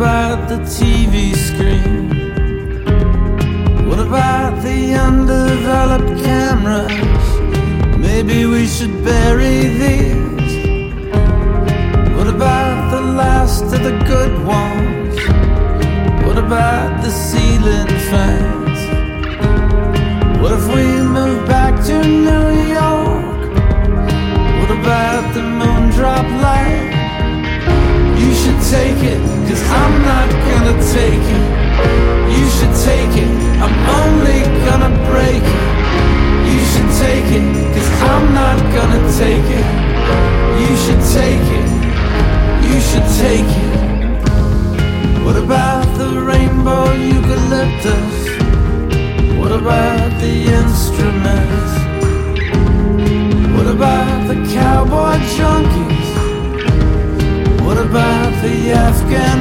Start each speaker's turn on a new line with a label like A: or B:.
A: about the TV screen? What about the undeveloped cameras? Maybe we should bury these. What about the last of the good ones? What about the ceiling fans? What if we move back to New York? What about the moon drop light? You should take it, 'cause I'm not gonna take it. You should take it, I'm only gonna break it. You should take it, 'cause I'm not gonna take it. You should take it, you should take it. What about the rainbow eucalyptus? What about the instruments? What about the cowboy junkies? What about the Afghan